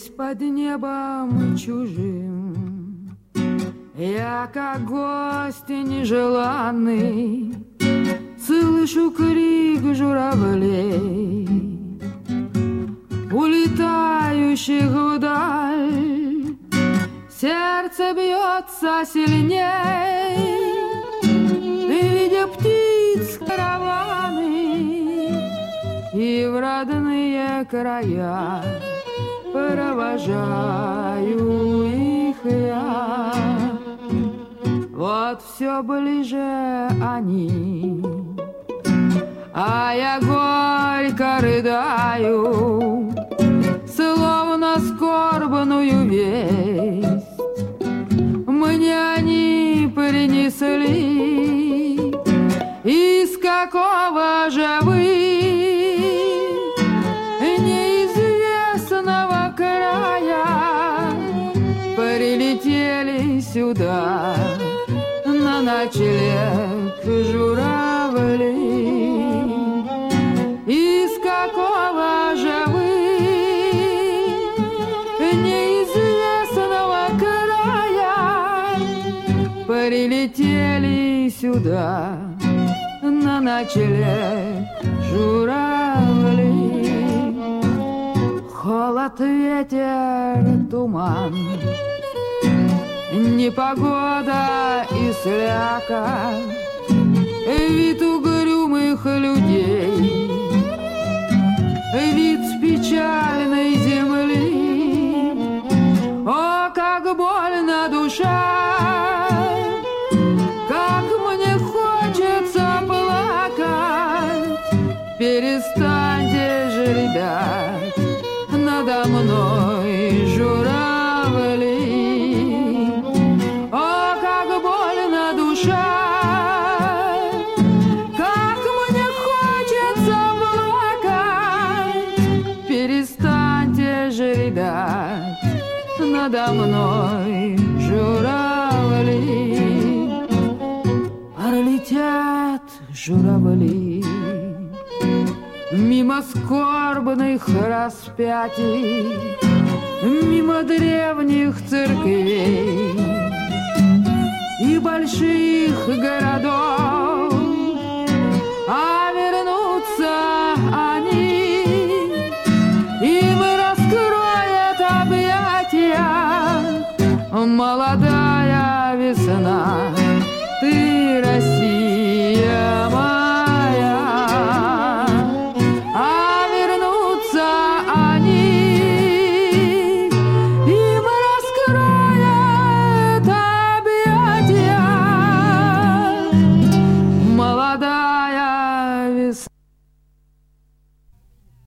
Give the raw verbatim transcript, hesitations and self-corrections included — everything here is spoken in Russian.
Здесь под небом чужим я, как гость нежеланный, слышу крик журавлей, улетающих вдаль. Сердце бьется сильней, видя птиц караваны, и в родные края провожаю их я. Вот все ближе они, а я горько рыдаю, словно скорбную весть мне они принесли. Из какого же вы неизвестного края прилетели сюда на ночлег журавли? Из какого же вы неизвестного края прилетели сюда на ночлег журавли? Холод, ветер, туман, непогода и слякоть, вид угрюмых людей, вид печальной земли. О, как больно душа, как мне хочется плакать. Перестаньте же рыдать надо мной, журавли. О, как больно душа, как мне хочется плакать. Перестаньте же рыдать надо мной, журавли. Пролетят журавли мимо скорбных распятий, мимо древних церквей и больших городов, а вернутся они, им раскроет объятия молодая весна. Ты, Россия,